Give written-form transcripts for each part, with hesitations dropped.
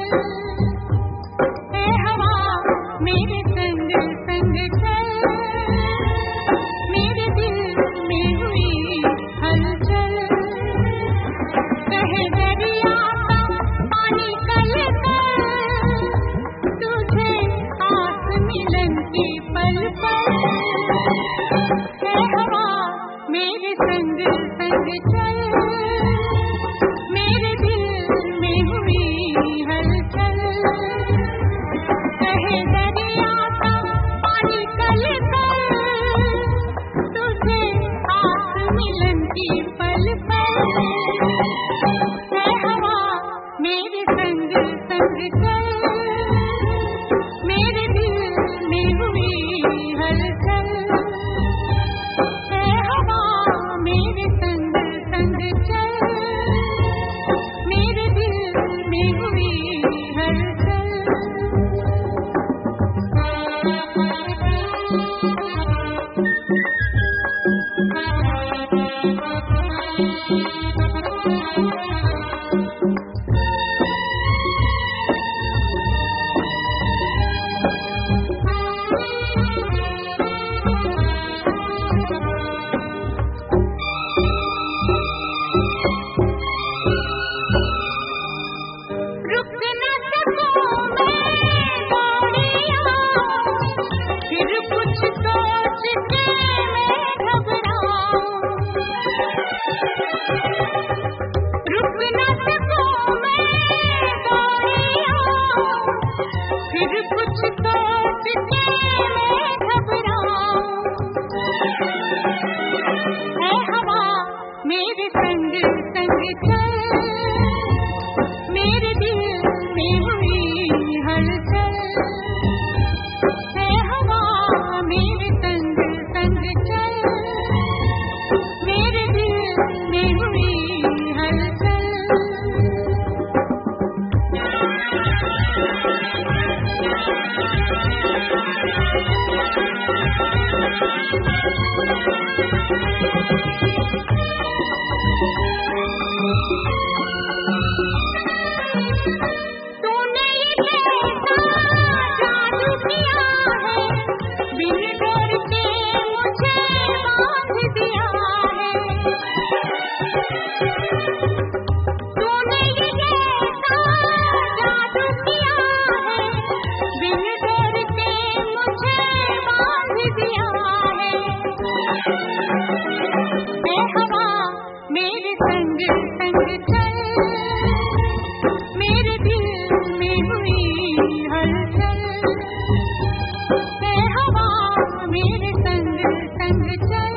ए हवा मेरे संग संग चल, मेरे दिल में हुई हलचल। कहे दरिया का पानी कल तुझे आस मिलन की पल पल। ए हवा मेरे संग संग चल, मेरे दिल में हुई हलचल। कहे दरिया का पानी कल तुझे आस मिलन की पल पल। ए हवा मेरे संग संग चल, मेरे दिल में हुई हलचल। ए हवा मेरे संग संग चल, मेरे दिल में हुई हलचल। रुक न सकूं मैं दौड़िया, फिर कुछ सोच के मैं घबराऊं। रुक न सकूं मैं दौड़िया, फिर कुछ सोच के मैं घबराऊं। ए हवा मेरे संग संग चल, मेरे दिल में हुई हलचल। ए हवा मेरे संग संग चल, मेरे दिल में हुई हलचल। तूने ये कैसा जादू किया है, बिन डर के मुझे बांध दिया है। तूने ये कैसा जादू किया है, बिन डर के मुझे बांध दिया है। ए हवा मेरे संग संग चल, मेरे दिल में हुई हलचल। ए हवा मेरे संग संग चल,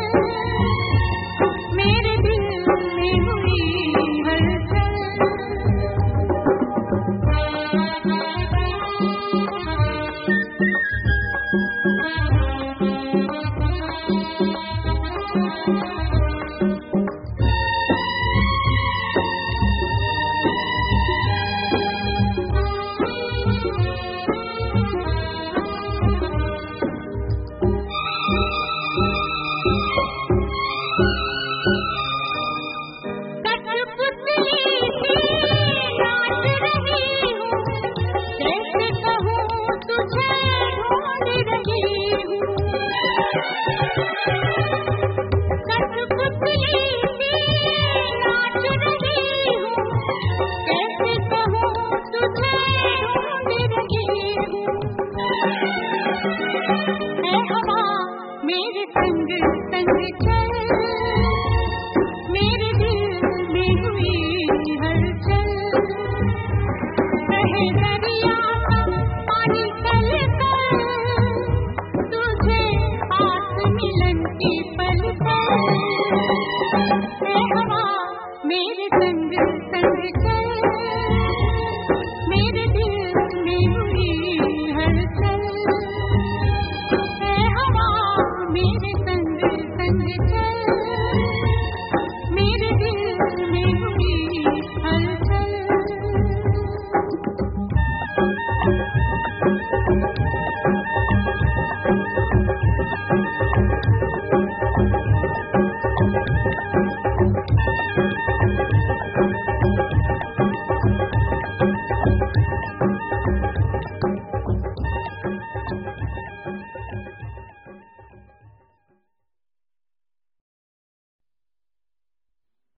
मेरे दिल में हुई हलचल। मेरे संग संग चल, मेरे दिल में हुई हलचल। कहे